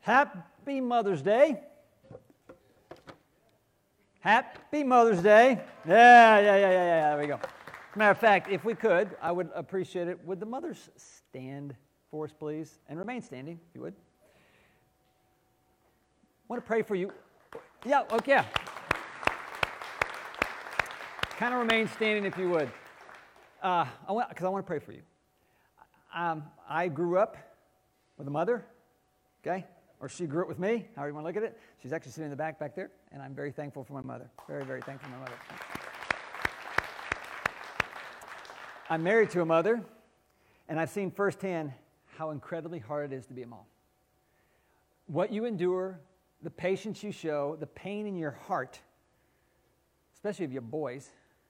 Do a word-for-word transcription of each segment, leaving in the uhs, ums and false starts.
Happy Mother's Day. Happy Mother's Day. Yeah, yeah, yeah, yeah, yeah. There we go. Matter of fact, if we could, I would appreciate it. Would the mothers stand for us, please? And remain standing, if you would. I want to pray for you. Yeah, okay. Yeah. Kind of remain standing, if you would. Uh, I want, because I want to pray for you. Um, I grew up with a mother, okay? Or she grew up with me, however you want to look at it. She's actually sitting in the back back there, and I'm very thankful for my mother. Very, very thankful for my mother. I'm married to a mother, and I've seen firsthand how incredibly hard it is to be a mom. What you endure, the patience you show, the pain in your heart, especially if you have boys,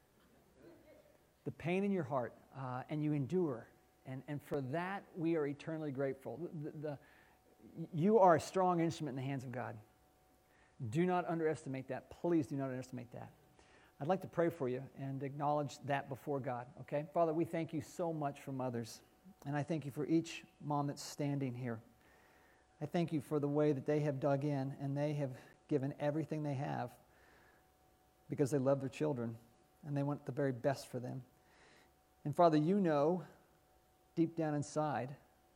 the pain in your heart, uh, and you endure. And, and for that, we are eternally grateful. The, the, you are a strong instrument in the hands of God. Do not underestimate that. Please do not underestimate that. I'd like to pray for you and acknowledge that before God, okay? Father, we thank you so much for mothers, and I thank you for each mom that's standing here. I thank you for the way that they have dug in, and they have given everything they have because they love their children, and they want the very best for them. And Father, you know deep down inside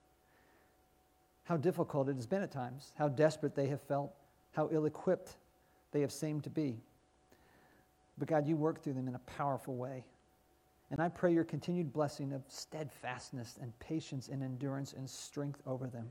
how difficult it has been at times, how desperate they have felt, how ill-equipped they have seemed to be. But God, you work through them in a powerful way. And I pray your continued blessing of steadfastness and patience and endurance and strength over them.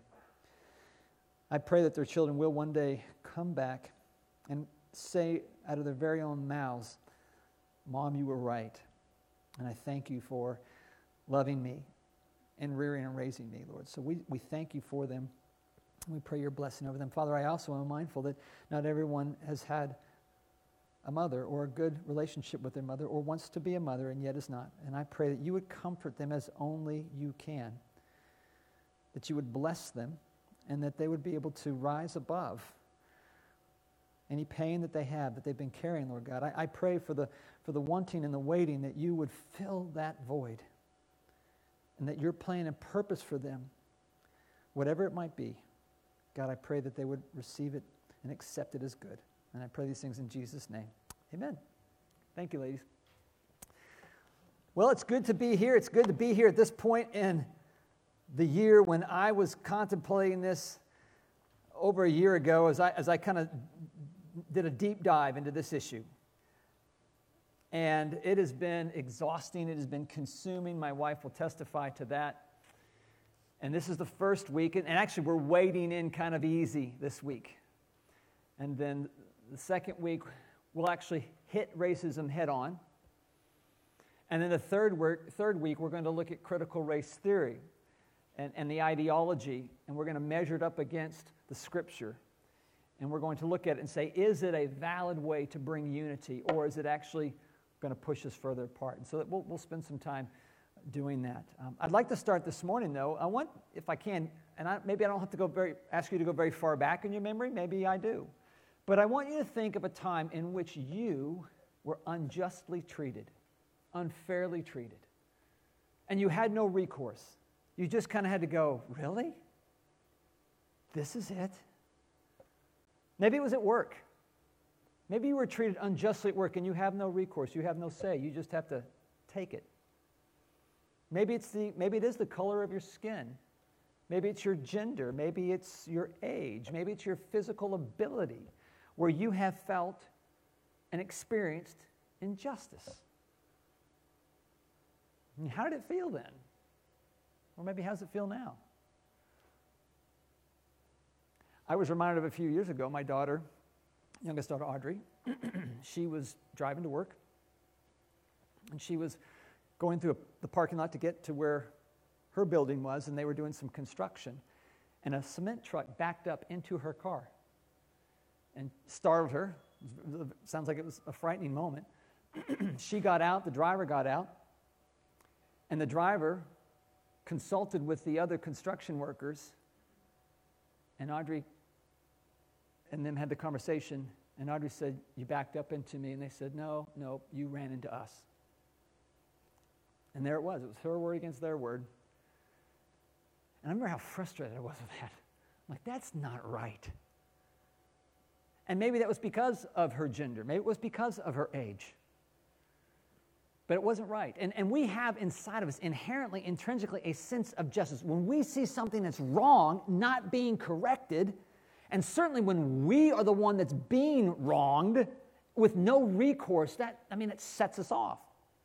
I pray that their children will one day come back and say out of their very own mouths, Mom, you were right. And I thank you for loving me and rearing and raising me, Lord. So we, we thank you for them. We pray your blessing over them. Father, I also am mindful that not everyone has had a mother or a good relationship with their mother or wants to be a mother and yet is not. And I pray that you would comfort them as only you can, that you would bless them, and that they would be able to rise above any pain that they have, that they've been carrying, Lord God. I, I pray for the, for the wanting and the waiting, that you would fill that void, and that your plan and purpose for them, whatever it might be, God, I pray that they would receive it and accept it as good. And I pray these things in Jesus' name. Amen. Thank you, ladies. Well, it's good to be here. It's good to be here at this point in the year when I was contemplating this over a year ago as I, as I kind of did a deep dive into this issue. And it has been exhausting. It has been consuming. My wife will testify to that. And this is the first week. And actually, we're wading in kind of easy this week. And then the second week, we'll actually hit racism head on. And then the third week, third week we're going to look at critical race theory and, and the ideology. And we're going to measure it up against the Scripture. And we're going to look at it and say, is it a valid way to bring unity, or is it actually going to push us further apart? And so we'll, we'll spend some time doing that. Um, I'd like to start this morning, though. I want, if I can, and I, maybe I don't have to go very, ask you to go very far back in your memory. Maybe I do. But I want you to think of a time in which you were unjustly treated, unfairly treated, and you had no recourse. You just kind of had to go, really? This is it? Maybe it was at work. Maybe you were treated unjustly at work and you have no recourse. You have no say. You just have to take it. Maybe it's the maybe it is the color of your skin. Maybe it's your gender. Maybe it's your age. Maybe it's your physical ability where you have felt and experienced injustice. And how did it feel then? Or maybe how does it feel now? I was reminded of a few years ago, my daughter, youngest daughter Audrey, she was driving to work, and she was going through a, the parking lot to get to where her building was, and they were doing some construction, and a cement truck backed up into her car and startled her. It sounds like it was a frightening moment. She got out, the driver got out, and the driver consulted with the other construction workers, and Audrey and them had the conversation, and Audrey said, you backed up into me, and they said, no, no, you ran into us. And there it was. It was her word against their word. And I remember how frustrated I was with that. Like, that's not right. And maybe that was because of her gender. Maybe it was because of her age. But it wasn't right. And, and we have inside of us inherently, intrinsically, a sense of justice. When we see something that's wrong, not being corrected, and certainly when we are the one that's being wronged with no recourse, that, I mean, it sets us off.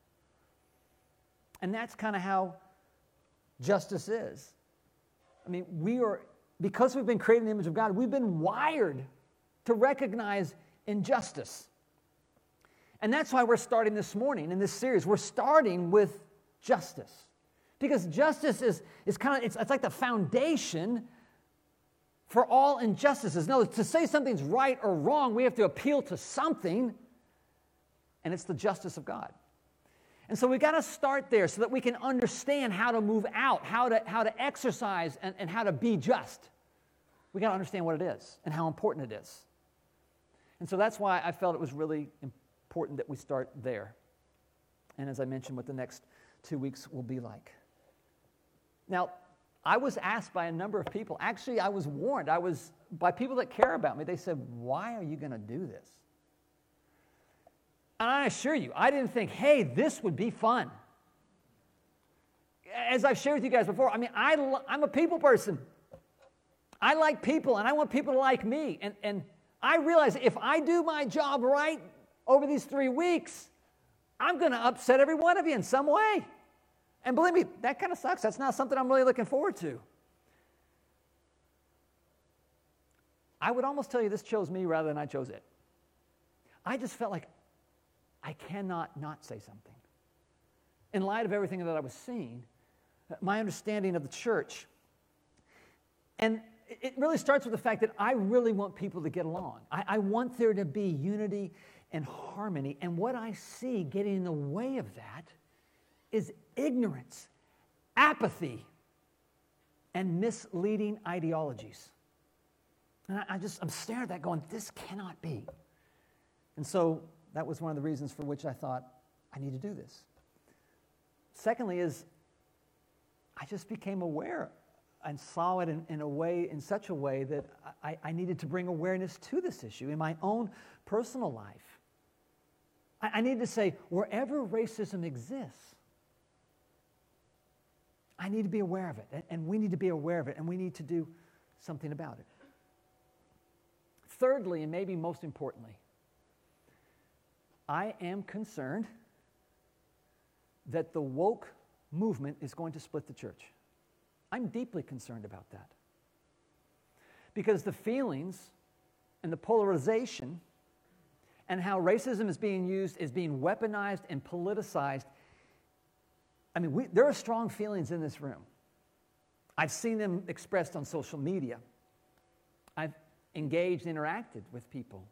And that's kind of how justice is. I mean, we are, because we've been created in the image of God, we've been wired to recognize injustice. And that's why we're starting this morning in this series. We're starting with justice. Because justice is, is kind of, it's, it's like the foundation for all injustices. No, to say something's right or wrong, we have to appeal to something, and it's the justice of God. And so we've got to start there so that we can understand how to move out, how to, how to exercise, and, and how to be just. We've got to understand what it is and how important it is. And so that's why I felt it was really important. important that we start there. And as I mentioned, what the next two weeks will be like. Now, I was asked by a number of people, actually I was warned, I was, by people that care about me, they said, why are you going to do this? And I assure you, I didn't think, hey, this would be fun. As I've shared with you guys before, I mean, I, I'm a people person. I like people, and I want people to like me. And, and I realize if I do my job right, over these three weeks, I'm going to upset every one of you in some way. And believe me, that kind of sucks. That's not something I'm really looking forward to. I would almost tell you this chose me rather than I chose it. I just felt like I cannot not say something. In light of everything that I was seeing, my understanding of the church. And it really starts with the fact that I really want people to get along. I, I want there to be unity and harmony. And what I see getting in the way of that is ignorance, apathy, and misleading ideologies. And I, I just, I'm staring at that going, this cannot be. And so that was one of the reasons for which I thought, I need to do this. Secondly is, I just became aware and saw it in, in a way, in such a way that I, I needed to bring awareness to this issue in my own personal life. I need to say, wherever racism exists, I need to be aware of it, and we need to be aware of it, and we need to do something about it. Thirdly, and maybe most importantly, I am concerned that the woke movement is going to split the church. I'm deeply concerned about that. Because the feelings and the polarization and how racism is being used, is being weaponized and politicized. I mean, we, there are strong feelings in this room. I've seen them expressed on social media. I've engaged, interacted with people.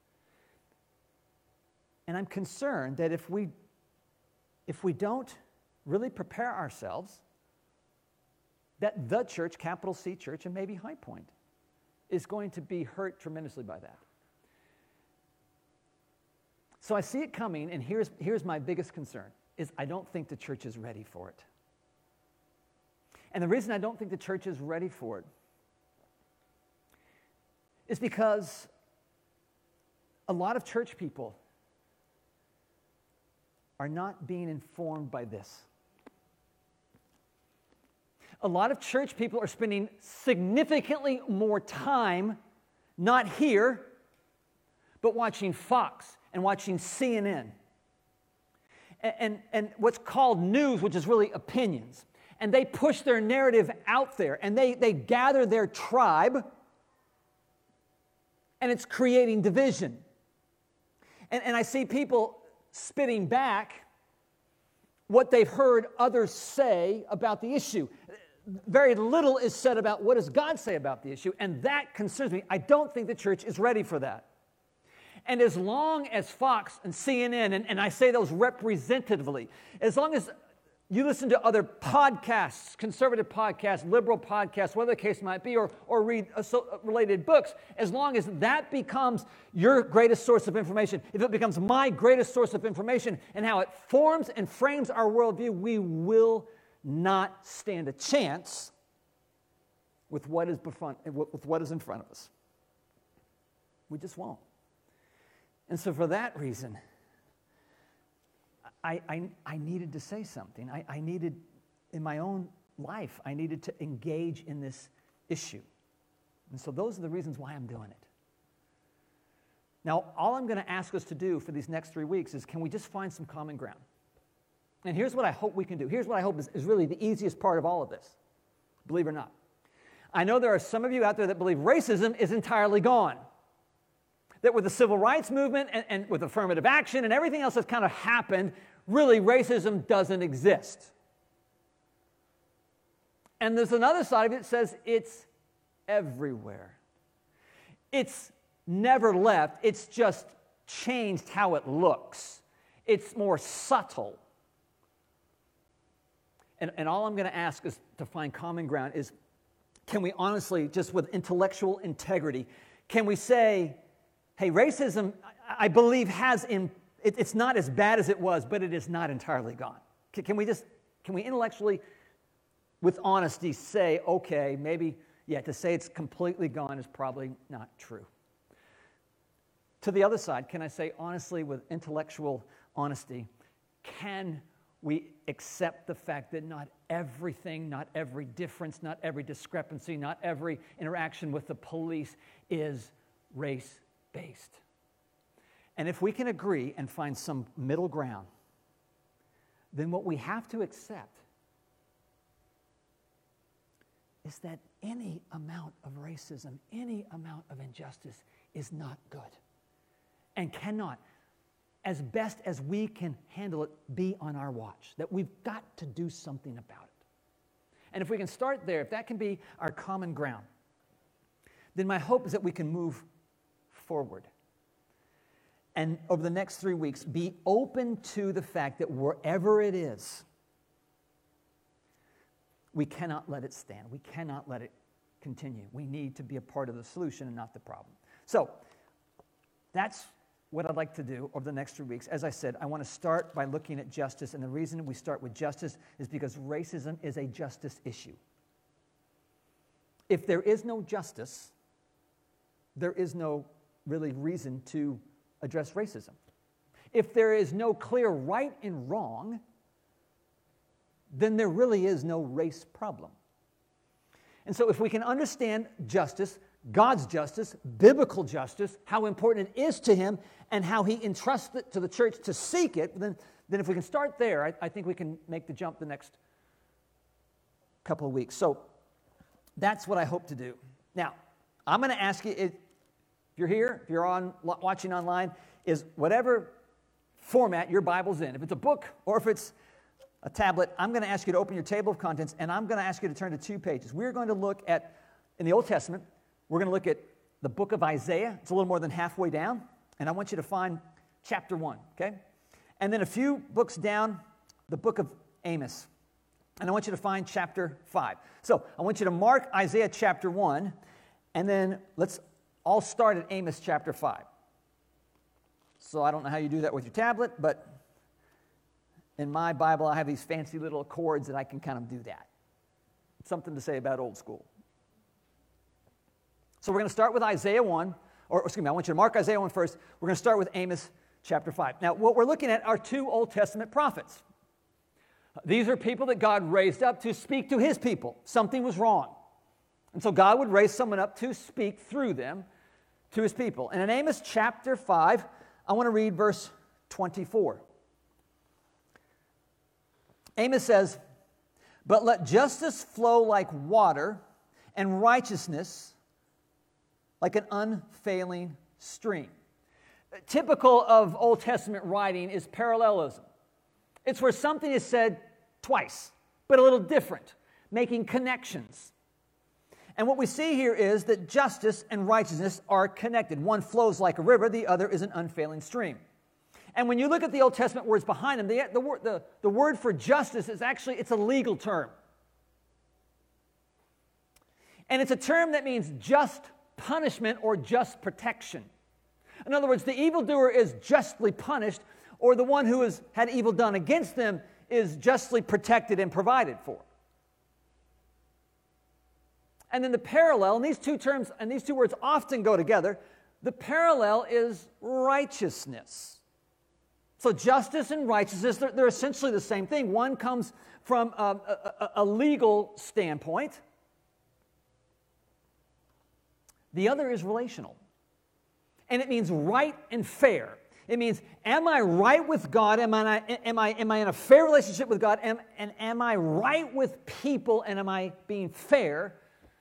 And I'm concerned that if we, if we don't really prepare ourselves, that the church, capital C church, and maybe High Point, is going to be hurt tremendously by that. So I see it coming, and here's, here's my biggest concern, is I don't think the church is ready for it. And the reason I don't think the church is ready for it is because a lot of church people are not being informed by this. A lot of church people are spending significantly more time not here, but watching Fox and watching C N N. And, and, and what's called news, which is really opinions. And they push their narrative out there, and they, they gather their tribe, and it's creating division. And, and I see people spitting back what they've heard others say about the issue. Very little is said about what does God say about the issue, and that concerns me. I don't think the church is ready for that. And as long as Fox and C N N, and, and I say those representatively, as long as you listen to other podcasts, conservative podcasts, liberal podcasts, whatever the case might be, or, or read related books, as long as that becomes your greatest source of information, if it becomes my greatest source of information and how it forms and frames our worldview, we will not stand a chance with what is befront, with what is in front of us. We just won't. And so for that reason, I, I, I needed to say something. I, I needed, in my own life, I needed to engage in this issue. And so those are the reasons why I'm doing it. Now, all I'm going to ask us to do for these next three weeks is, can we just find some common ground? And here's what I hope we can do. Here's what I hope is, is really the easiest part of all of this, believe it or not. I know there are some of you out there that believe racism is entirely gone. That with the civil rights movement and, and with affirmative action and everything else that's kind of happened, really racism doesn't exist. And there's another side of it that says it's everywhere. It's never left. It's just changed how it looks. It's more subtle. And, and all I'm going to ask is to find common ground is, can we honestly, just with intellectual integrity, can we say, hey, racism, I believe, has, in, it, it's not as bad as it was, but it is not entirely gone. Can, can we just, can we intellectually, with honesty, say, okay, maybe, yeah, to say it's completely gone is probably not true. To the other side, can I say honestly, with intellectual honesty, can we accept the fact that not everything, not every difference, not every discrepancy, not every interaction with the police is race-based? And if we can agree and find some middle ground, then what we have to accept is that any amount of racism, any amount of injustice is not good and cannot, as best as we can handle it, be on our watch, that we've got to do something about it. And if we can start there, if that can be our common ground, then my hope is that we can move forward. And over the next three weeks, be open to the fact that wherever it is, we cannot let it stand. We cannot let it continue. We need to be a part of the solution and not the problem. So that's what I'd like to do over the next three weeks. As I said, I want to start by looking at justice, and the reason we start with justice is because racism is a justice issue. If there is no justice, there is no really reason to address racism. If there is no clear right and wrong, then there really is no race problem. And so if we can understand justice, God's justice, biblical justice, how important it is to Him, and how He entrusts it to the church to seek it, then, then if we can start there, I, I think we can make the jump the next couple of weeks. So that's what I hope to do. Now, I'm going to ask you, if you're here, if you're on watching online, is whatever format your Bible's in, if it's a book or if it's a tablet, I'm going to ask you to open your table of contents, and I'm going to ask you to turn to two pages. We're going to look at, in the Old Testament, we're going to look at the book of Isaiah. It's a little more than halfway down, and I want you to find chapter one, okay? And then a few books down, the book of Amos, and I want you to find chapter five. So I want you to mark Isaiah chapter one, and then let's all start at Amos chapter five. So I don't know how you do that with your tablet, but in my Bible, I have these fancy little cords that I can kind of do that. Something to say about old school. So we're going to start with Isaiah one, or excuse me, I want you to mark Isaiah one first. We're going to start with Amos chapter five. Now, what we're looking at are two Old Testament prophets. These are people that God raised up to speak to His people. Something was wrong. And so God would raise someone up to speak through them to His people. And in Amos chapter five, I want to read verse twenty-four. Amos says, "But let justice flow like water, and righteousness like an unfailing stream." Typical of Old Testament writing is parallelism. It's where something is said twice, but a little different, making connections. And what we see here is that justice and righteousness are connected. One flows like a river, the other is an unfailing stream. And when you look at the Old Testament words behind them, the, the, the, the word for justice is actually, it's a legal term. And it's a term that means just punishment or just protection. In other words, the evildoer is justly punished, or the one who has had evil done against them is justly protected and provided for. And then the parallel, and these two terms and these two words often go together, the parallel is righteousness. So justice and righteousness, they're, they're essentially the same thing. One comes from a, a, a legal standpoint. The other is relational. And it means right and fair. It means, am I right with God? Am I, am I, am I in a fair relationship with God? Am, and am I right with people? And am I being fair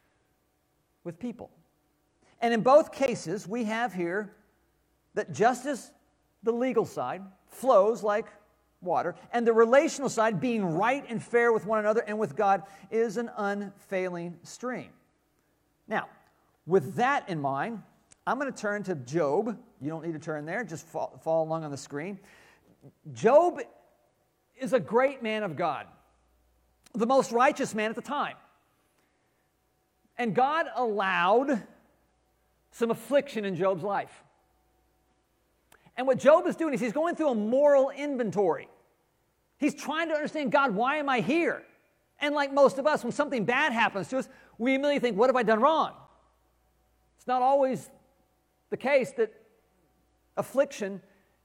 with people? And in both cases, we have here that justice, the legal side, flows like water, and the relational side, being right and fair with one another and with God, is an unfailing stream. Now, with that in mind, I'm going to turn to Job. You don't need to turn there, just follow, follow along on the screen. Job is a great man of God, the most righteous man at the time. And God allowed some affliction in Job's life. And what Job is doing is he's going through a moral inventory. He's trying to understand, God, why am I here? And like most of us, when something bad happens to us, we immediately think, what have I done wrong? It's not always the case that affliction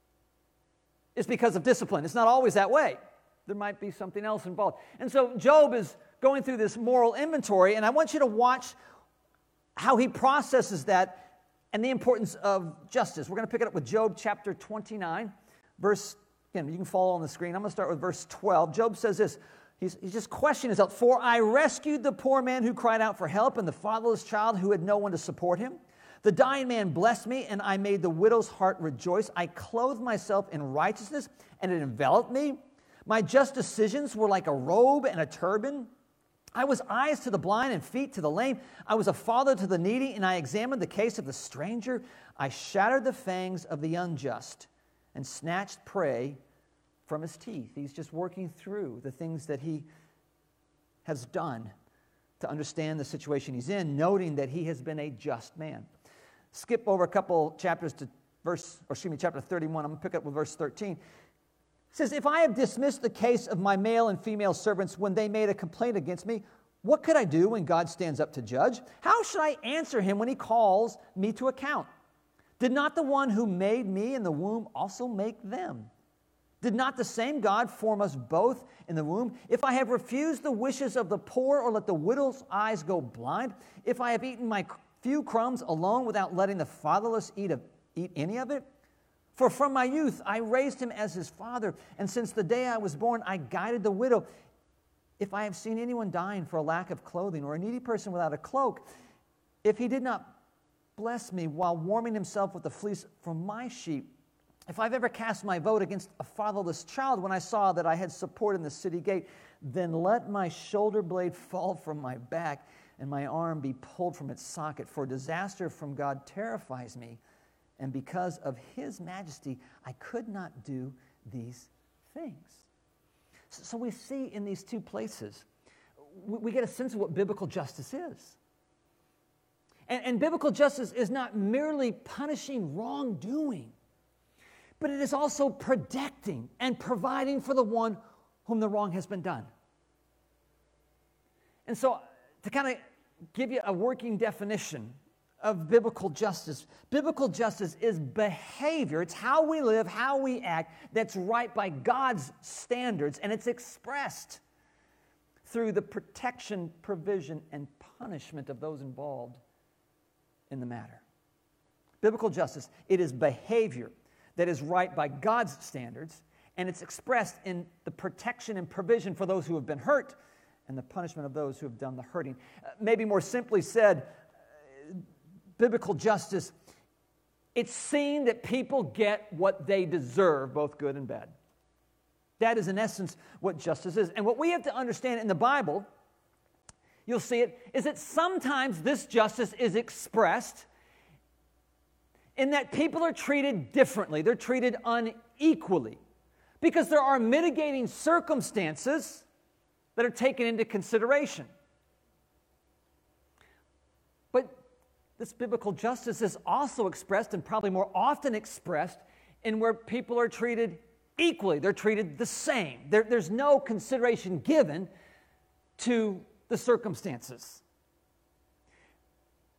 is because of discipline. It's not always that way. There might be something else involved. And so Job is going through this moral inventory, and I want you to watch how he processes that and the importance of justice. We're going to pick it up with Job chapter twenty-nine, verse, again, you can follow on the screen. I'm going to start with verse twelve. Job says this, he's, he's just questioning himself. For I rescued the poor man who cried out for help, and the fatherless child who had no one to support him. The dying man blessed me, and I made the widow's heart rejoice. I clothed myself in righteousness, and it enveloped me. My just decisions were like a robe and a turban. I was eyes to the blind and feet to the lame. I was a father to the needy, and I examined the case of the stranger. I shattered the fangs of the unjust and snatched prey from his teeth. He's just working through the things that he has done to understand the situation he's in, noting that he has been a just man. Skip over a couple chapters to verse, or excuse me, chapter thirty-one. I'm going to pick up with verse thirteen. It says, if I have dismissed the case of my male and female servants when they made a complaint against me, what could I do when God stands up to judge? How should I answer him when he calls me to account? Did not the one who made me in the womb also make them? Did not the same God form us both in the womb? If I have refused the wishes of the poor or let the widow's eyes go blind, if I have eaten my few crumbs alone without letting the fatherless eat, of, eat any of it? For from my youth I raised him as his father, and since the day I was born I guided the widow. If I have seen anyone dying for a lack of clothing, or a needy person without a cloak, if he did not bless me while warming himself with the fleece from my sheep, if I've ever cast my vote against a fatherless child when I saw that I had support in the city gate, then let my shoulder blade fall from my back and my arm be pulled from its socket, for disaster from God terrifies me, and because of his majesty, I could not do these things. So we see in these two places, we get a sense of what biblical justice is. And, and biblical justice is not merely punishing wrongdoing, but it is also protecting and providing for the one whom the wrong has been done. And so, to kind of give you a working definition of biblical justice, biblical justice is behavior. It's how we live, how we act, that's right by God's standards, and it's expressed through the protection, provision, and punishment of those involved in the matter. Biblical justice, it is behavior that is right by God's standards, and it's expressed in the protection and provision for those who have been hurt and the punishment of those who have done the hurting. Uh, maybe more simply said, uh, biblical justice, it's seeing that people get what they deserve, both good and bad. That is in essence what justice is. And what we have to understand in the Bible, you'll see it, is that sometimes this justice is expressed in that people are treated differently. They're treated unequally because there are mitigating circumstances that are taken into consideration. But this biblical justice is also expressed, and probably more often expressed, in where people are treated equally. They're treated the same. There, there's no consideration given to the circumstances.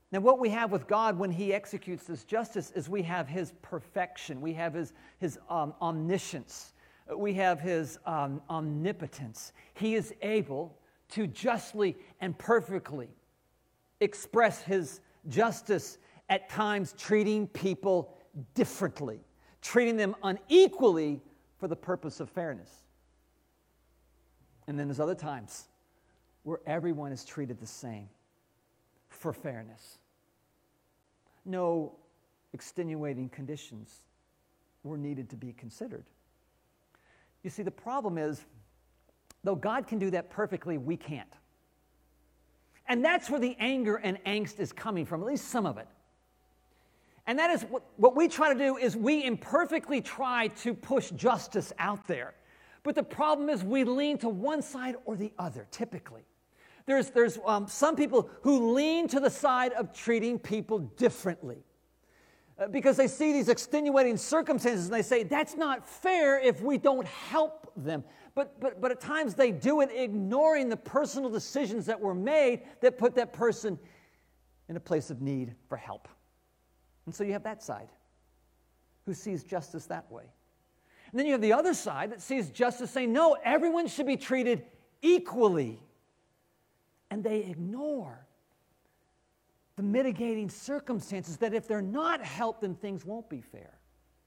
Now, what we have with God when he executes this justice is we have his perfection. We have his, his um, omniscience. We have his um, omnipotence. He is able to justly and perfectly express his justice, at times treating people differently, treating them unequally for the purpose of fairness. And then there's other times where everyone is treated the same for fairness. No extenuating conditions were needed to be considered. You see, the problem is, though God can do that perfectly, we can't. And that's where the anger and angst is coming from, at least some of it. And that is what, what we try to do is we imperfectly try to push justice out there. But the problem is we lean to one side or the other, typically. There's, there's um, some people who lean to the side of treating people differently uh, because they see these extenuating circumstances and they say, that's not fair if we don't help them. But, but, but at times they do it ignoring the personal decisions that were made that put that person in a place of need for help. And so you have that side who sees justice that way. And then you have the other side that sees justice saying, no, everyone should be treated equally. And they ignore the mitigating circumstances that if they're not helped, then things won't be fair.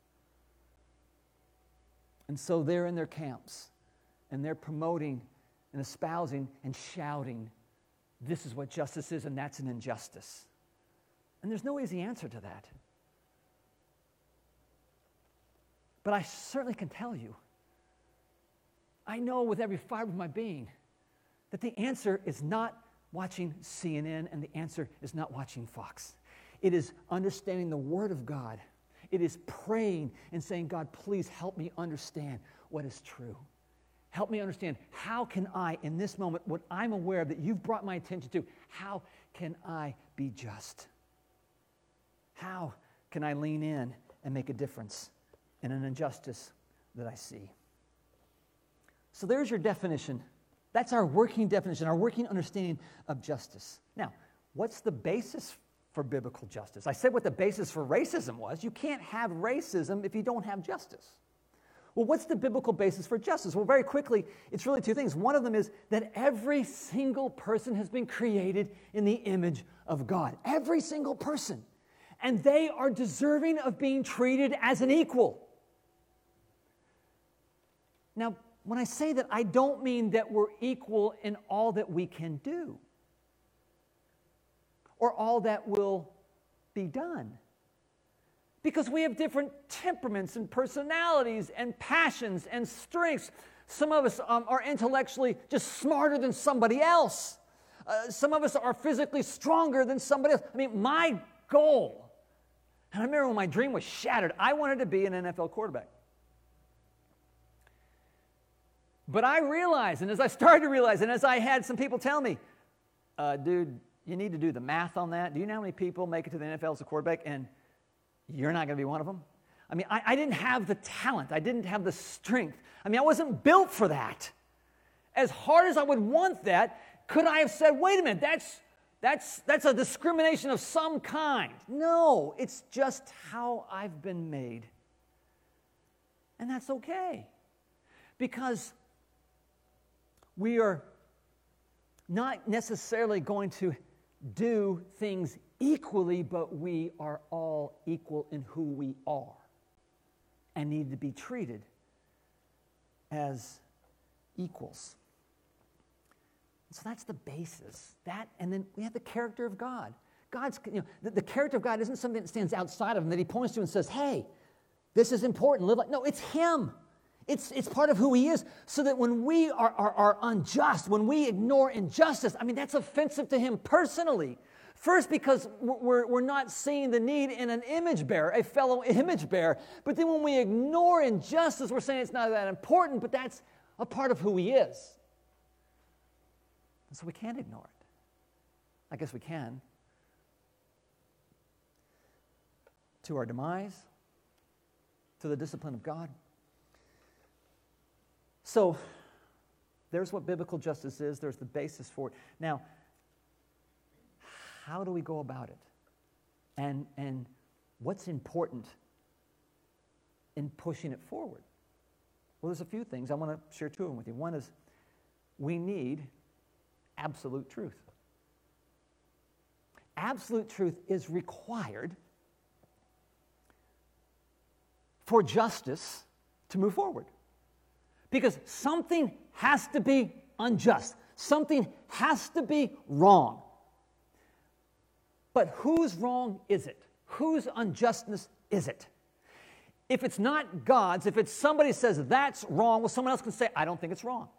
And so they're in their camps, and they're promoting and espousing and shouting, this is what justice is, and that's an injustice. And there's no easy answer to that. But I certainly can tell you, I know with every fiber of my being that the answer is not watching C N N, and the answer is not watching Fox. It is understanding the Word of God. It is praying and saying, God, please help me understand what is true. Help me understand, how can I, in this moment, what I'm aware of that you've brought my attention to, how can I be just? How can I lean in and make a difference in an injustice that I see? So there's your definition. That's our working definition, our working understanding of justice. Now, what's the basis for biblical justice? I said what the basis for racism was. You can't have racism if you don't have justice. Well, what's the biblical basis for justice? Well, very quickly, it's really two things. One of them is that every single person has been created in the image of God. Every single person. And they are deserving of being treated as an equal. Now, when I say that, I don't mean that we're equal in all that we can do or all that will be done. Because we have different temperaments and personalities and passions and strengths. Some of us um, are intellectually just smarter than somebody else. Uh, some of us are physically stronger than somebody else. I mean, my goal, and I remember when my dream was shattered, I wanted to be an N F L quarterback. But I realized, and as I started to realize, and as I had some people tell me, uh, dude, you need to do the math on that. Do you know how many people make it to the N F L as a quarterback, and you're not going to be one of them? I mean, I, I didn't have the talent. I didn't have the strength. I mean, I wasn't built for that. As hard as I would want that, could I have said, wait a minute, that's, that's, that's a discrimination of some kind? No, it's just how I've been made. And that's okay. Because we are not necessarily going to do things equally, but we are all equal in who we are and need to be treated as equals. So that's the basis. That, and then we have the character of God. God's, you know, the, the character of God isn't something that stands outside of him that he points to and says, hey, this is important, live like. No, it's him. It's, it's part of who he is, so that when we are, are, are unjust, when we ignore injustice, I mean, that's offensive to him personally. First, because we're, we're not seeing the need in an image bearer, a fellow image bearer. But then when we ignore injustice, we're saying it's not that important, but that's a part of who he is. And so we can't ignore it. I guess we can. To our demise, to the discipline of God. So, there's what biblical justice is. There's the basis for it. Now, how do we go about it? and, and what's important in pushing it forward? Well, there's a few things. I want to share two of them with you. One is we need absolute truth. Absolute truth is required for justice to move forward. Because something has to be unjust. Something has to be wrong. But whose wrong is it? Whose unjustness is it? If it's not God's, if it's somebody says that's wrong, well, someone else can say, I don't think it's wrong.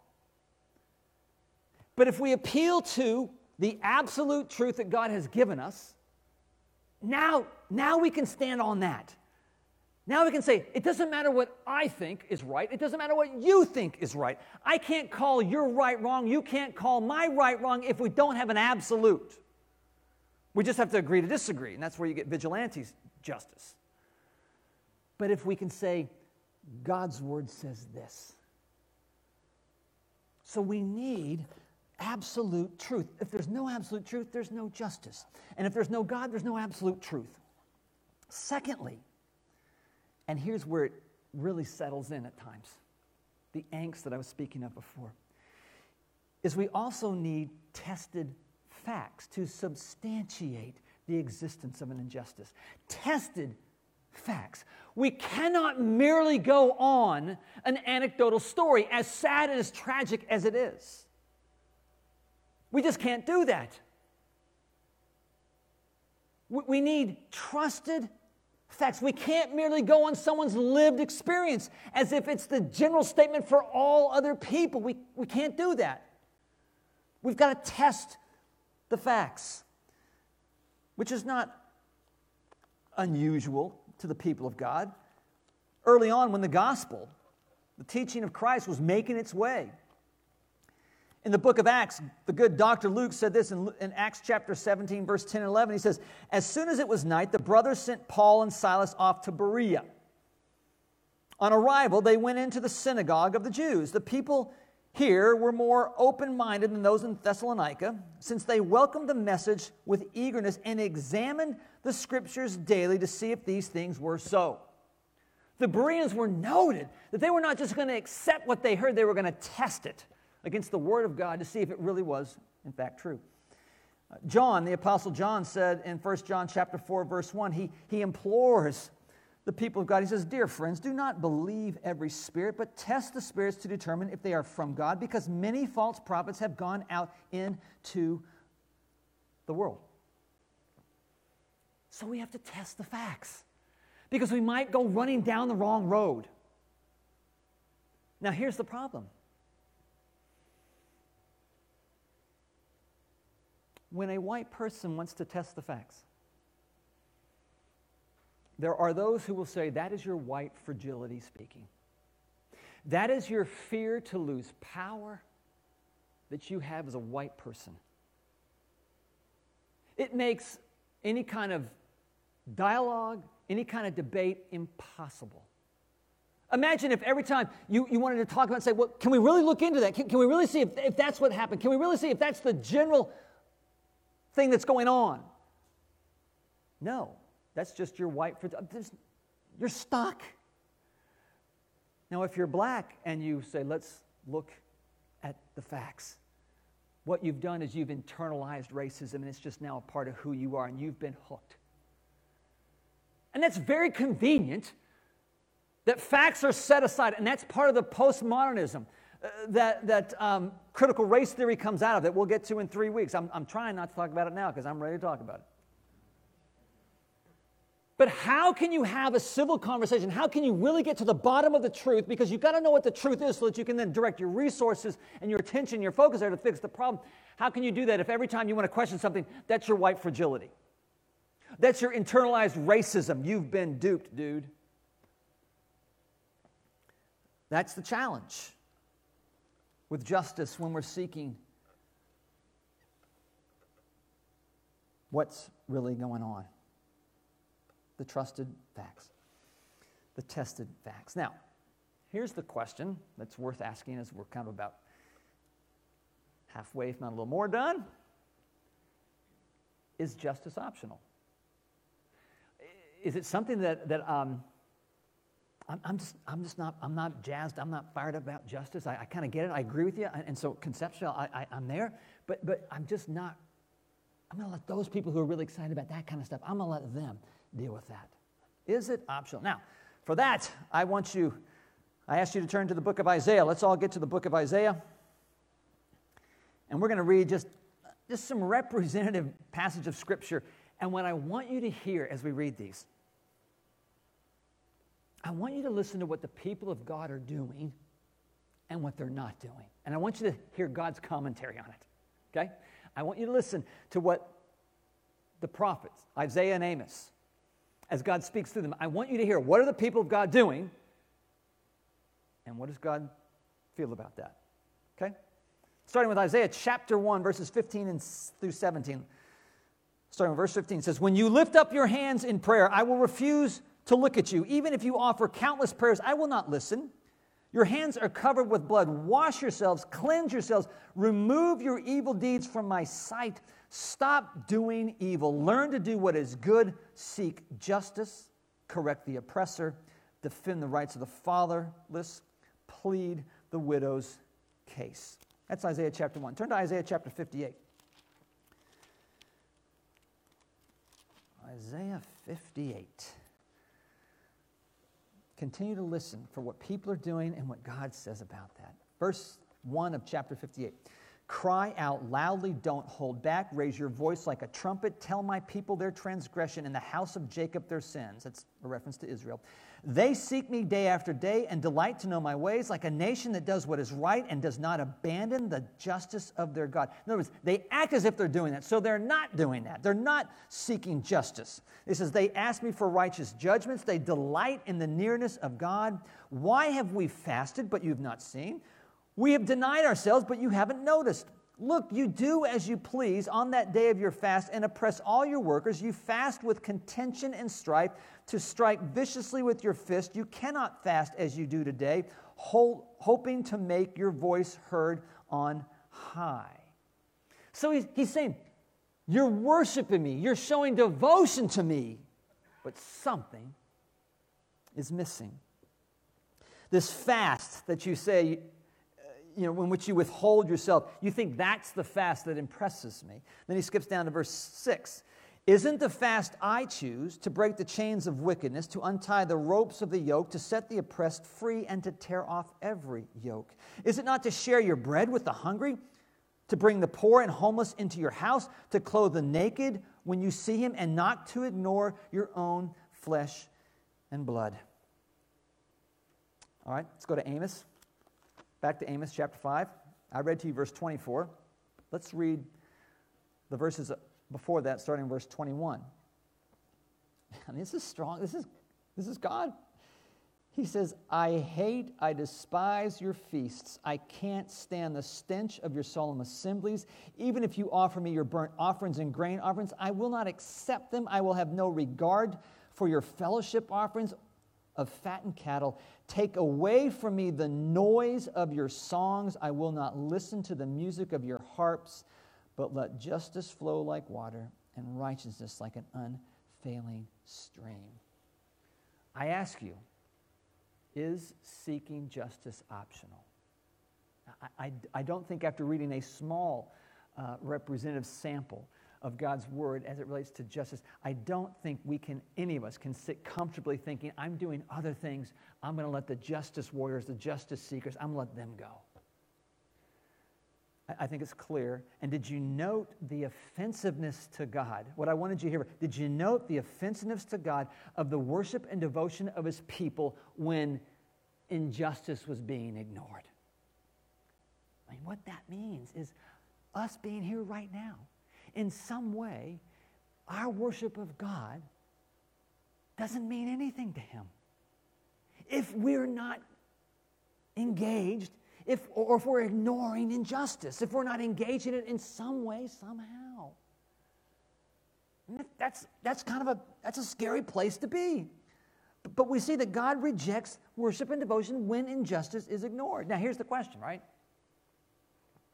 But if we appeal to the absolute truth that God has given us, now, now we can stand on that. Now we can say, it doesn't matter what I think is right. It doesn't matter what you think is right. I can't call your right wrong. You can't call my right wrong if we don't have an absolute. We just have to agree to disagree, and that's where you get vigilante justice. But if we can say, God's word says this. So we need absolute truth. If there's no absolute truth, there's no justice. And if there's no God, there's no absolute truth. Secondly, and here's where it really settles in at times, the angst that I was speaking of before, is we also need tested facts to substantiate the existence of an injustice. Tested facts. We cannot merely go on an anecdotal story, as sad and as tragic as it is. We just can't do that. We need trusted facts. We can't merely go on someone's lived experience as if it's the general statement for all other people. We, we can't do that. We've got to test the facts, which is not unusual to the people of God. Early on, when the gospel, the teaching of Christ, was making its way, in the book of Acts, the good Doctor Luke said this in, in Acts chapter seventeen, verse ten and eleven. He says, as soon as it was night, the brothers sent Paul and Silas off to Berea. On arrival, they went into the synagogue of the Jews. The people here were more open-minded than those in Thessalonica, since they welcomed the message with eagerness and examined the Scriptures daily to see if these things were so. The Bereans were noted that they were not just going to accept what they heard, they were going to test it against the Word of God to see if it really was, in fact, true. Uh, John, the Apostle John, said in First John chapter four, verse one, he, he implores the people of God. He says, dear friends, do not believe every spirit, but test the spirits to determine if they are from God, because many false prophets have gone out into the world. So we have to test the facts, because we might go running down the wrong road. Now, here's the problem. When a white person wants to test the facts, there are those who will say, that is your white fragility speaking. That is your fear to lose power that you have as a white person. It makes any kind of dialogue, any kind of debate impossible. Imagine if every time you, you wanted to talk about it, say, well, can we really look into that? Can, can we really see if, if that's what happened? Can we really see if that's the general thing that's going on? No, that's just your white, you're stuck. Now, if you're black and you say, let's look at the facts, what you've done is you've internalized racism, and it's just now a part of who you are, and you've been hooked. And that's very convenient that facts are set aside, and that's part of the postmodernism uh, that, that um, critical race theory comes out of, that we'll get to in three weeks. I'm, I'm trying not to talk about it now because I'm ready to talk about it. But how can you have a civil conversation? How can you really get to the bottom of the truth? Because you've got to know what the truth is so that you can then direct your resources and your attention, your focus there to fix the problem. How can you do that if every time you want to question something, that's your white fragility? That's your internalized racism. You've been duped, dude. That's the challenge with justice when we're seeking what's really going on. The trusted facts, the tested facts. Now, here's the question that's worth asking as we're kind of about halfway, if not a little more done. Is justice optional? is it something that, that um, I'm, I'm, just, I'm just not, I'm not jazzed, I'm not fired up about justice. I, I kind of get it, I agree with you, and so conceptually I, I, I'm there, but, but I'm just not, I'm going to let those people who are really excited about that kind of stuff, I'm going to let them deal with that. Is it optional? Now, for that, I want you, I asked you to turn to the book of Isaiah. Let's all get to the book of Isaiah. And we're going to read just, just some representative passage of Scripture. And what I want you to hear as we read these, I want you to listen to what the people of God are doing and what they're not doing. And I want you to hear God's commentary on it, okay? I want you to listen to what the prophets, Isaiah and Amos, as God speaks through them, I want you to hear, what are the people of God doing? And what does God feel about that? Okay? Starting with Isaiah chapter one, verses fifteen and through seventeen. Starting with verse fifteen, it says, when you lift up your hands in prayer, I will refuse to look at you. Even if you offer countless prayers, I will not listen. Your hands are covered with blood. Wash yourselves, cleanse yourselves, remove your evil deeds from my sight. Stop doing evil. Learn to do what is good. Seek justice. Correct the oppressor. Defend the rights of the fatherless. Plead the widow's case. That's Isaiah chapter one. Turn to Isaiah chapter fifty-eight. Isaiah fifty-eight. Continue to listen for what people are doing and what God says about that. Verse one of chapter fifty-eight. Cry out loudly, don't hold back. Raise your voice like a trumpet. Tell my people their transgression and the house of Jacob their sins. That's a reference to Israel. They seek me day after day and delight to know my ways, like a nation that does what is right and does not abandon the justice of their God. In other words, they act as if they're doing that, so they're not doing that. They're not seeking justice. It says, they ask me for righteous judgments. They delight in the nearness of God. Why have we fasted, but you've not seen? We have denied ourselves, but you haven't noticed. Look, you do as you please on that day of your fast and oppress all your workers. You fast with contention and strife to strike viciously with your fist. You cannot fast as you do today, hoping to make your voice heard on high. So he's, he's saying, you're worshiping me. You're showing devotion to me. But something is missing. This fast that you say, you know, in which you withhold yourself, you think that's the fast that impresses me. Then he skips down to verse six. Isn't the fast I choose to break the chains of wickedness, to untie the ropes of the yoke, to set the oppressed free, and to tear off every yoke? Is it not to share your bread with the hungry, to bring the poor and homeless into your house, to clothe the naked when you see him, and not to ignore your own flesh and blood? All right, let's go to Amos. Back to Amos chapter five. I read to you verse twenty-four. Let's read the verses before that, starting in verse twenty-one. And this is strong. This is, this is God. He says, I hate, I despise your feasts. I can't stand the stench of your solemn assemblies. Even if you offer me your burnt offerings and grain offerings, I will not accept them. I will have no regard for your fellowship offerings of fattened cattle. Take away from me the noise of your songs. I will not listen to the music of your harps, but let justice flow like water and righteousness like an unfailing stream. I ask you, is seeking justice optional? I, I, I don't think after reading a small uh, representative sample of God's word as it relates to justice, I don't think we can, any of us can sit comfortably thinking, I'm doing other things. I'm going to let the justice warriors, the justice seekers, I'm going to let them go. I, I think it's clear. And did you note the offensiveness to God? What I wanted you to hear, did you note the offensiveness to God of the worship and devotion of his people when injustice was being ignored? I mean, what that means is us being here right now. In some way, our worship of God doesn't mean anything to him. If we're not engaged, if, or if we're ignoring injustice, if we're not engaged in it in some way, somehow. That's, that's kind of a, that's a scary place to be. But we see that God rejects worship and devotion when injustice is ignored. Now, here's the question, right?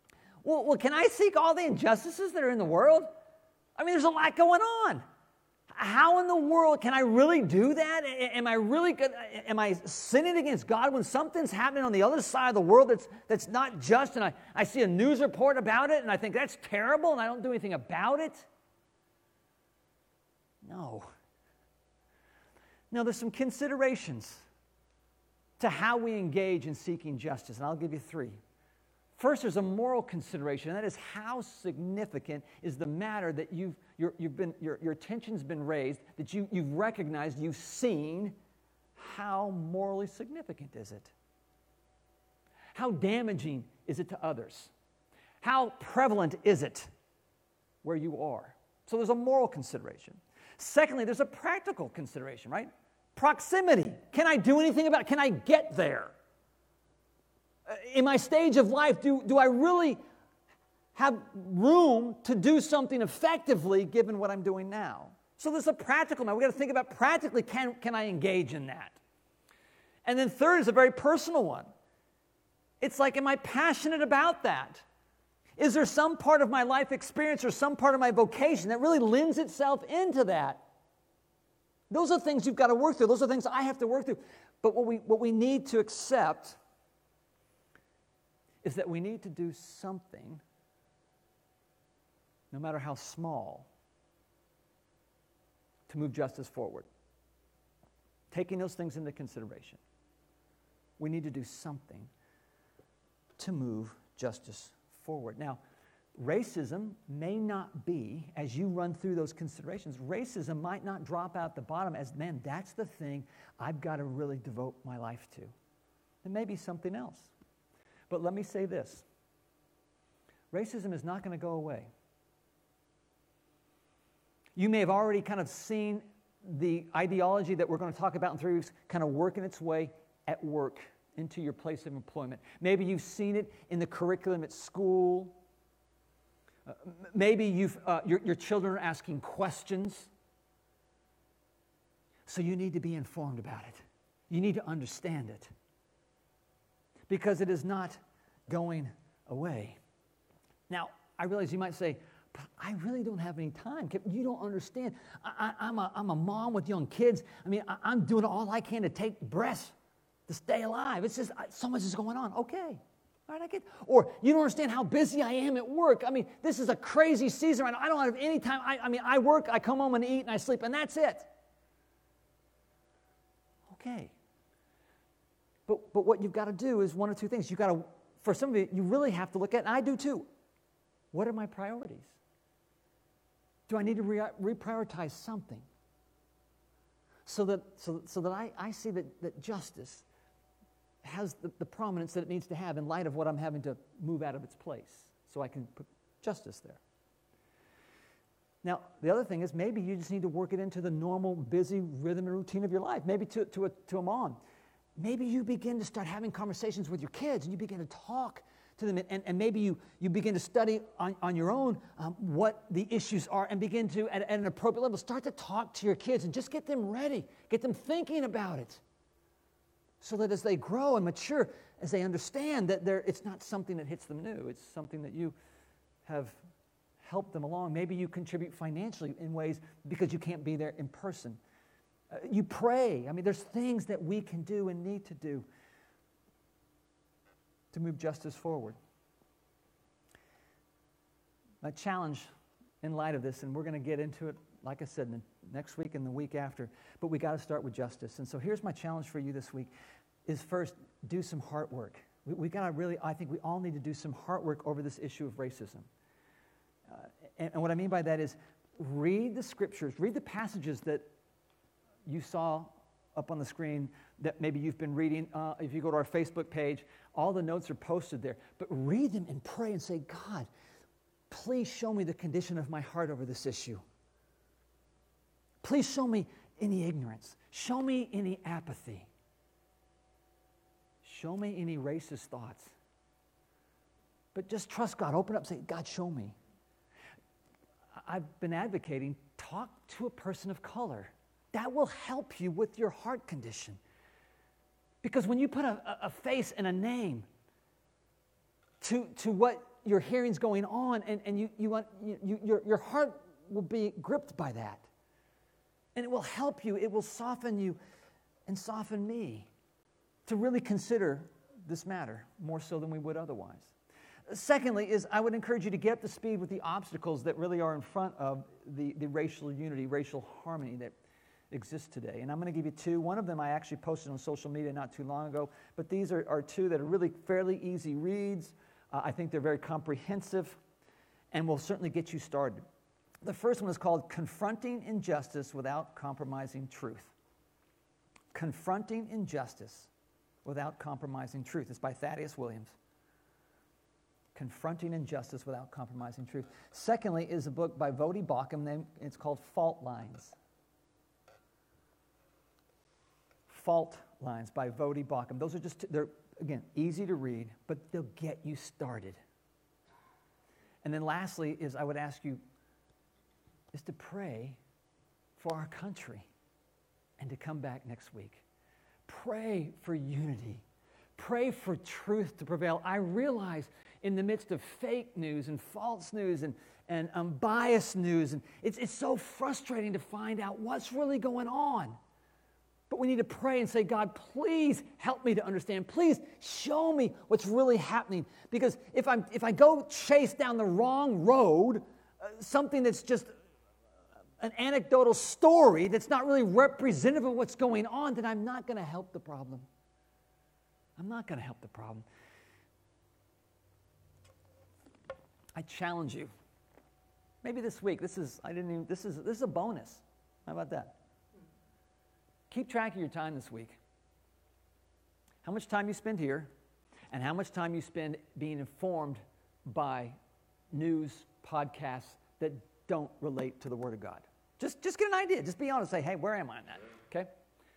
Well, well, can I seek all the injustices that are in the world? I mean, there's a lot going on. How in the world can I really do that? Am I really good? Am I sinning against God when something's happening on the other side of the world that's, that's not just, and I, I see a news report about it, and I think that's terrible, and I don't do anything about it? No. No, there's some considerations to how we engage in seeking justice, and I'll give you three. First, there's a moral consideration, and that is how significant is the matter that you've, you're, you've been, your, your attention's been raised, that you, you've recognized, you've seen. How morally significant is it? How damaging is it to others? How prevalent is it where you are? So there's a moral consideration. Secondly, there's a practical consideration, right? Proximity. Can I do anything about it? Can I get there? In my stage of life, do, do I really have room to do something effectively given what I'm doing now? So there's a practical matter. We've got to think about practically, can, can I engage in that? And then third is a very personal one. It's like, am I passionate about that? Is there some part of my life experience or some part of my vocation that really lends itself into that? Those are things you've got to work through. Those are things I have to work through. But what we, what we need to accept is that we need to do something, no matter how small, to move justice forward. Taking those things into consideration, we need to do something to move justice forward. Now, racism may not be, as you run through those considerations, racism might not drop out the bottom as, man, that's the thing I've got to really devote my life to. It may be something else. But let me say this. Racism is not going to go away. You may have already kind of seen the ideology that we're going to talk about in three weeks kind of working its way at work into your place of employment. Maybe you've seen it in the curriculum at school. Uh, maybe you've, uh, your, your children are asking questions. So you need to be informed about it. You need to understand it. Because it is not going away. Now, I realize you might say, but I really don't have any time. You don't understand. I, I, I'm, a, I'm a mom with young kids. I mean, I, I'm doing all I can to take breaths, to stay alive. It's just, so much is going on. Okay. All right, I get. Or you don't understand how busy I am at work. I mean, this is a crazy season right now. I don't have any time. I, I mean, I work, I come home and eat, and I sleep, and that's it. Okay. But, but what you've got to do is one or two things. You've got to, for some of you, you really have to look at, and I do too, what are my priorities? Do I need to re- reprioritize something? So that, so, so that I, I see that, that justice has the, the prominence that it needs to have in light of what I'm having to move out of its place, so I can put justice there. Now, the other thing is maybe you just need to work it into the normal, busy rhythm and routine of your life. Maybe to, to, a, to a mom. Maybe you begin to start having conversations with your kids and you begin to talk to them, and, and maybe you, you begin to study on, on your own um, what the issues are, and begin to, at, at an appropriate level, start to talk to your kids and just get them ready, get them thinking about it, so that as they grow and mature, as they understand that it's not something that hits them new, it's something that you have helped them along. Maybe you contribute financially in ways because you can't be there in person. Uh, you pray. I mean, there's things that we can do and need to do to move justice forward. My challenge in light of this, and we're going to get into it, like I said, the next week and the week after, but we got to start with justice. And so here's my challenge for you this week, is first, do some heart work. We, we got to really, I think we all need to do some heart work over this issue of racism. Uh, and, and what I mean by that is, read the scriptures, read the passages that you saw up on the screen that maybe you've been reading. Uh, if you go to our Facebook page, all the notes are posted there. But read them and pray and say, God, please show me the condition of my heart over this issue. Please show me any ignorance. Show me any apathy. Show me any racist thoughts. But just trust God. Open up and say, God, show me. I've been advocating, talk to a person of color. That will help you with your heart condition. Because when you put a, a face and a name to, to what your hearing's going on, and, and you, you want, you, you, your, your heart will be gripped by that. And it will help you, it will soften you and soften me to really consider this matter more so than we would otherwise. Secondly is I would encourage you to get up to speed with the obstacles that really are in front of the, the racial unity, racial harmony that exists today. And I'm going to give you two. One of them I actually posted on social media not too long ago, but these are, are two that are really fairly easy reads. Uh, I think they're very comprehensive and will certainly get you started. The first one is called Confronting Injustice Without Compromising Truth. Confronting Injustice Without Compromising Truth. It's by Thaddeus Williams. Confronting Injustice Without Compromising Truth. Secondly is a book by Voddie Baucham. It's called Fault Lines. Fault Lines by Voddie Baucham. Those are just, they're, again, easy to read, but they'll get you started. And then lastly is I would ask you is to pray for our country and to come back next week. Pray for unity. Pray for truth to prevail. I realize in the midst of fake news and false news and, and um, biased news, and it's, it's so frustrating to find out what's really going on. But we need to pray and say, God, please help me to understand. Please show me what's really happening. Because if, I'm, if I go chase down the wrong road, uh, something that's just an anecdotal story that's not really representative of what's going on, then I'm not going to help the problem. I'm not going to help the problem. I challenge you. Maybe this week, this is, I didn't even, this is, this is a bonus. How about that? Keep track of your time this week. How much time you spend here, and how much time you spend being informed by news podcasts that don't relate to the Word of God. Just, just get an idea. Just be honest. Say, hey, where am I in that? Okay?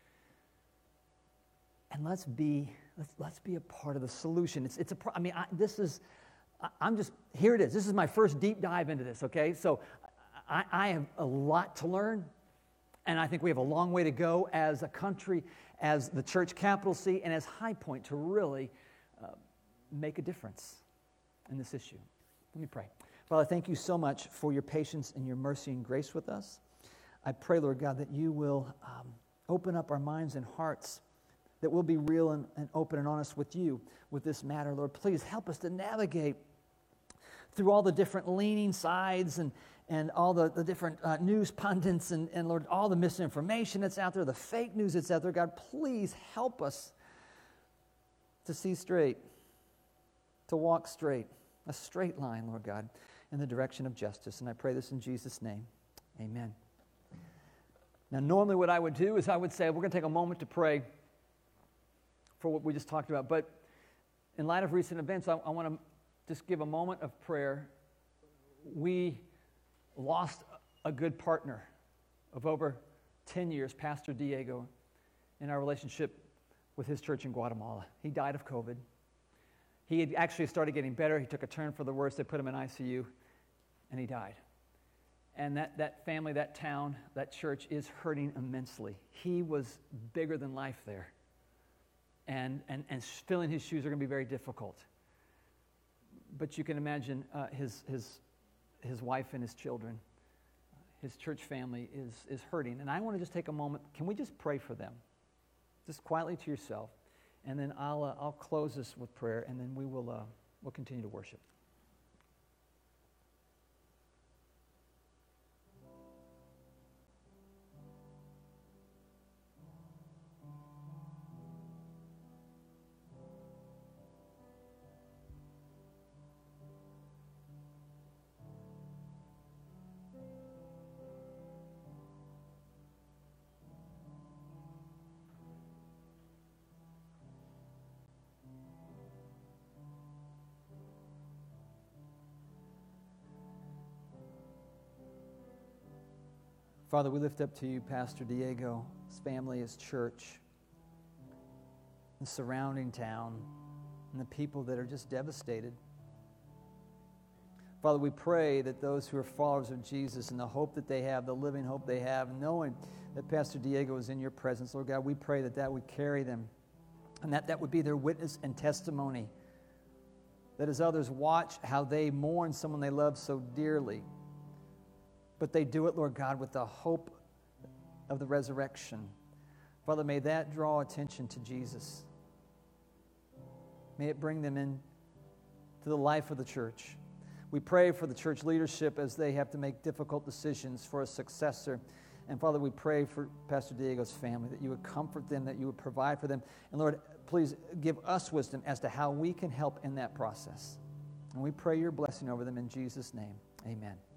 And let's be, let's, let's be a part of the solution. It's, it's a. I mean, I, this is. I, I'm just. Here it is. This is my first deep dive into this. Okay, so I, I have a lot to learn, and I think we have a long way to go as a country, as the church capital C, and as High Point to really uh, make a difference in this issue. Let me pray. Father, thank you so much for your patience and your mercy and grace with us. I pray, Lord God, that you will um, open up our minds and hearts, that we'll be real and, and open and honest with you with this matter. Lord, please help us to navigate through all the different leaning sides and, and all the, the different uh, news pundits and, and, Lord, all the misinformation that's out there, the fake news that's out there. God, please help us to see straight, to walk straight, a straight line, Lord God, in the direction of justice. And I pray this in Jesus' name. Amen. Now, normally what I would do is I would say, we're going to take a moment to pray for what we just talked about. But in light of recent events, I, I want to just give a moment of prayer. We lost a good partner of over ten years, Pastor Diego, in our relationship with his church in Guatemala. He died of COVID. He had actually started getting better. He took a turn for the worse. They put him in I C U, and he died. And that, that family, that town, that church is hurting immensely. He was bigger than life there. And, and, and filling his shoes are going to be very difficult. But you can imagine uh, his, his, his wife and his children, his church family is, is hurting. And I want to just take a moment. Can we just pray for them? Just quietly to yourself. And then I'll, uh, I'll close this with prayer, and then we will uh, we'll continue to worship. Father, we lift up to you Pastor Diego, his family, his church, the surrounding town, and the people that are just devastated. Father, we pray that those who are followers of Jesus and the hope that they have, the living hope they have, knowing that Pastor Diego is in your presence, Lord God, we pray that that would carry them and that that would be their witness and testimony, that as others watch how they mourn someone they love so dearly, but they do it, Lord God, with the hope of the resurrection. Father, may that draw attention to Jesus. May it bring them in to the life of the church. We pray for the church leadership as they have to make difficult decisions for a successor. And Father, we pray for Pastor Diego's family, that you would comfort them, that you would provide for them. And Lord, please give us wisdom as to how we can help in that process. And we pray your blessing over them in Jesus' name. Amen.